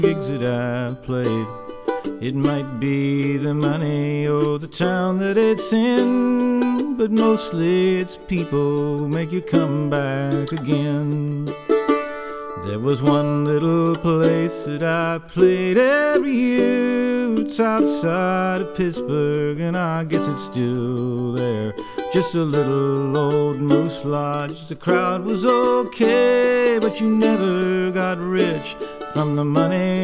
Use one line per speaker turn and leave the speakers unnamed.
gigs that I've played. It might be the money or the town that it's in, but mostly it's people who make you come back again. There was one little place that I played every year. It's outside of Pittsburgh, and I guess it's still there. Just a little old moose lodge. The crowd was okay, but you never got rich from the money